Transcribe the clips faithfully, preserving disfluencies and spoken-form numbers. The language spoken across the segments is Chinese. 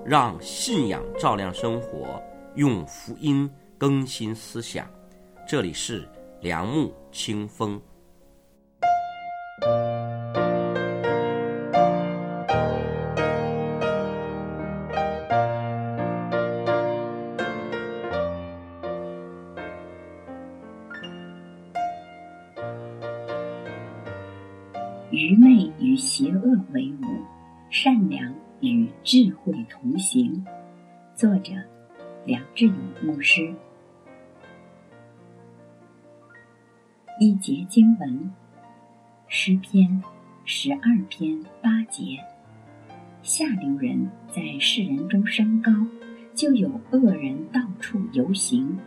让信仰照亮生活，用福音更新思想。这里是良木清风。 愚昧与邪恶为伍，善良与智慧同行。作者梁志勇牧师。一节经文，诗篇十二篇八节。下流人在世人中升高，就有恶人到处游行。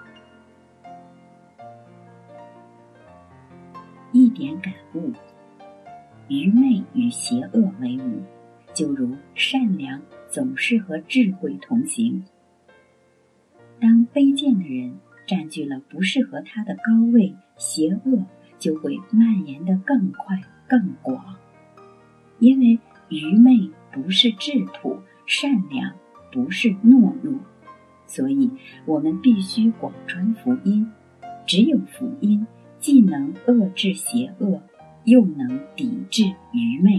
一点感悟，愚昧与邪恶为伍，就如善良总是和智慧同行。当卑贱的人占据了不适合他的高位，邪恶就会蔓延得更快更广。因为愚昧不是质朴，善良不是懦弱，所以我们必须广传福音。只有福音既能遏制邪恶，又能抵制愚昧。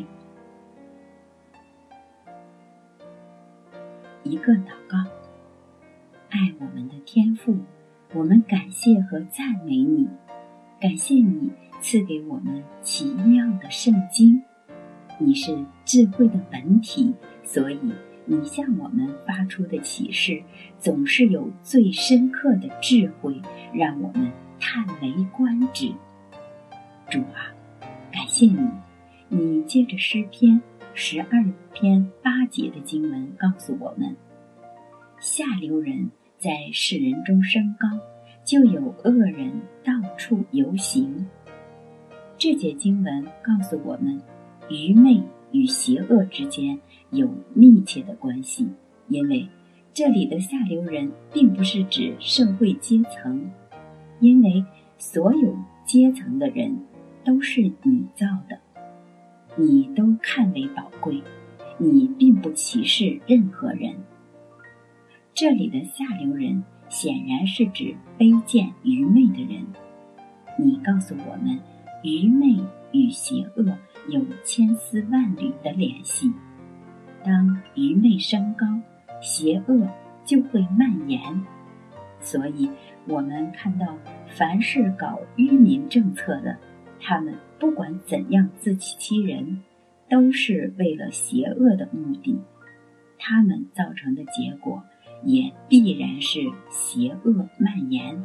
一个祷告。爱我们的天父，我们感谢和赞美你，感谢你赐给我们奇妙的圣经。你是智慧的本体，所以你向我们发出的启示总是有最深刻的智慧，让我们叹为观止。主啊，感谢你，你借着诗篇十二篇八节的经文告诉我们，下流人在世人中升高，就有恶人到处游行。这节经文告诉我们，愚昧与邪恶之间有密切的关系，因为这里的下流人并不是指社会阶层，因为所有阶层的人都是你造的，你都看为宝贵，你并不歧视任何人。这里的下流人显然是指卑贱愚昧的人。你告诉我们，愚昧与邪恶有千丝万缕的联系。当愚昧升高，邪恶就会蔓延。所以我们看到凡是搞愚民政策的，他们不管怎样自欺欺人，都是为了邪恶的目的，他们造成的结果也必然是邪恶蔓延。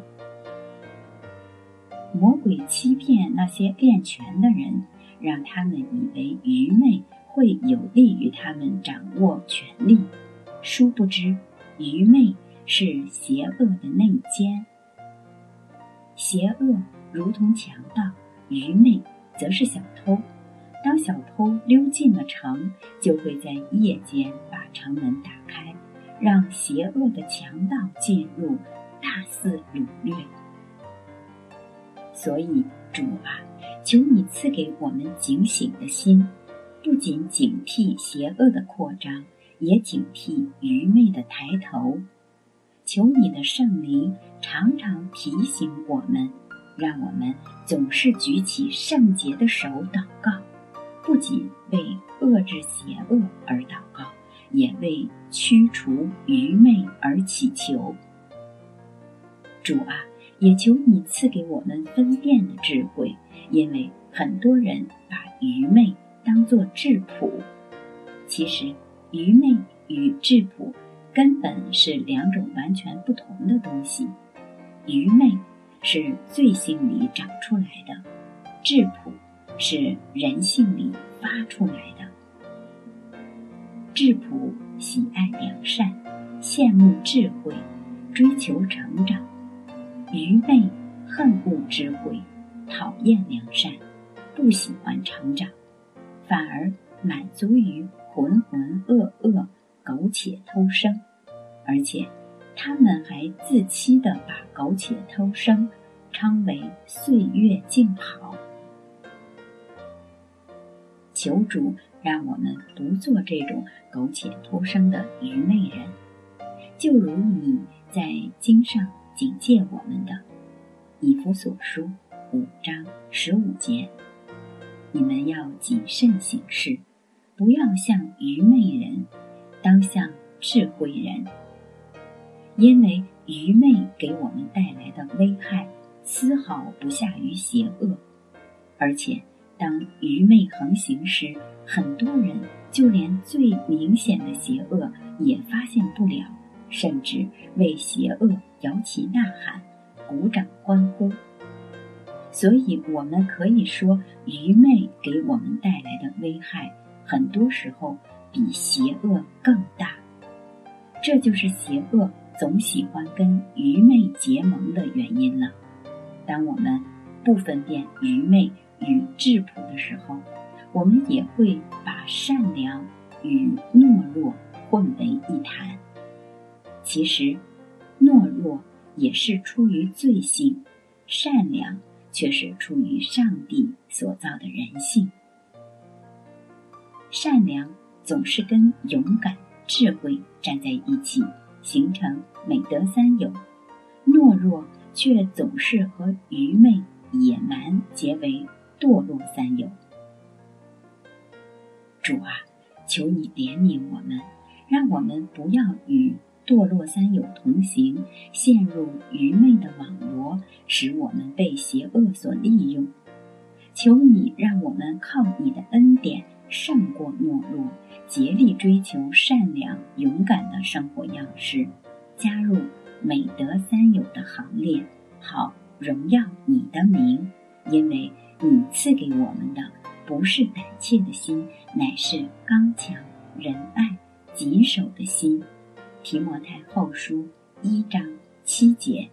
魔鬼欺骗那些练权的人，让他们以为愚昧会有利于他们掌握权力，殊不知愚昧是邪恶的内奸。邪恶如同强盗，愚昧则是小偷。当小偷溜进了城，就会在夜间把城门打开，让邪恶的强盗进入，大肆掳掠。所以主啊，求你赐给我们警醒的心，不仅警惕邪恶的扩张，也警惕愚昧的抬头。求你的圣灵常常提醒我们，让我们总是举起圣洁的手祷告，不仅为遏制邪恶而祷告，也为驱除愚昧而祈求。主啊，也求你赐给我们分辨的智慧，因为很多人把愚昧当作质朴。其实愚昧与质朴根本是两种完全不同的东西。愚昧是罪性里长出来的，质朴是人性里发出来的。质朴喜爱良善，羡慕智慧，追求成长；愚昧恨恶智慧，讨厌良善，不喜欢成长，反而满足于浑浑噩噩，苟且偷生，而且他们还自欺地把苟且偷生称为岁月静好。求主让我们不做这种苟且偷生的愚昧人。就如你在经上警戒我们的，以弗所书五章十五节，你们要谨慎行事，不要像愚昧人，当像智慧人。因为愚昧给我们带来的危害丝毫不下于邪恶，而且当愚昧横行时，很多人就连最明显的邪恶也发现不了，甚至为邪恶摇旗呐喊，鼓掌欢呼。所以我们可以说，愚昧给我们带来的危害很多时候比邪恶更大。这就是邪恶总喜欢跟愚昧结盟的原因了。当我们不分辨愚昧与质朴的时候，我们也会把善良与懦弱混为一谈。其实懦弱也是出于罪性，善良却是出于上帝所造的人性。善良总是跟勇敢、智慧站在一起，形成美德三有；懦弱却总是和愚昧、野蛮结为堕落三有。主啊，求你怜悯我们，让我们不要与堕落三有同行，陷入愚昧的网罗，使我们被邪恶所利用。求你让我们靠你的恩典胜过懦弱，竭力追求善良勇敢的生活样式，加入美德三有的行列，好荣耀你的名。因为你赐给我们的不是胆怯的心，乃是刚强、仁爱、谨守的心。提摩太后书一章七节。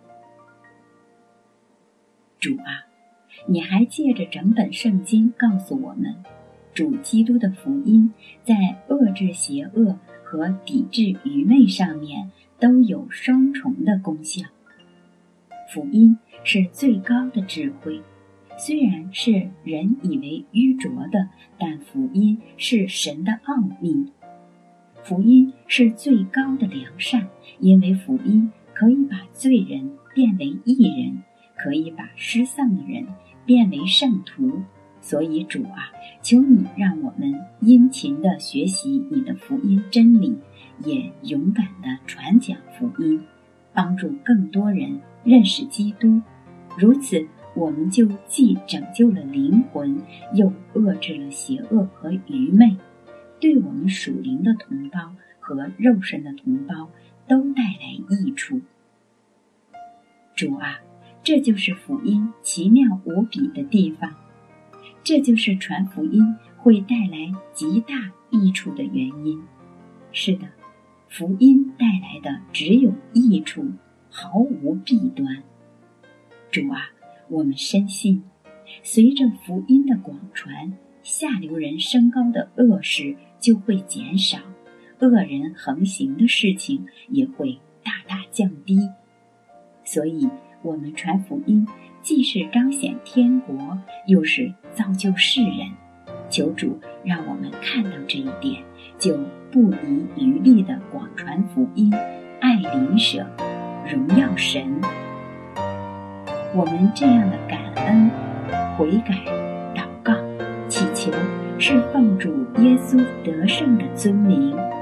主啊，你还借着整本圣经告诉我们，主基督的福音在遏制邪恶和抵制愚昧上面都有双重的功效。福音是最高的智慧，虽然是人以为愚拙的，但福音是神的奥秘。福音是最高的良善，因为福音可以把罪人变为义人，可以把失丧的人变为圣徒。所以主啊，求你让我们殷勤地学习你的福音真理，也勇敢地传讲福音，帮助更多人认识基督。如此，我们就既拯救了灵魂，又遏制了邪恶和愚昧，对我们属灵的同胞和肉身的同胞都带来益处。主啊，这就是福音奇妙无比的地方，这就是传福音会带来极大益处的原因。是的，福音带来的只有益处，毫无弊端。主啊，我们深信，随着福音的广传，下流人升高的恶事就会减少，恶人横行的事情也会大大降低。所以我们传福音既是彰显天国，又是造就世人。求主让我们看到这一点，就不遗余力地广传福音，爱邻舍，荣耀神。我们这样的感恩、悔改、祷告、祈求，是奉主耶稣得胜的尊名。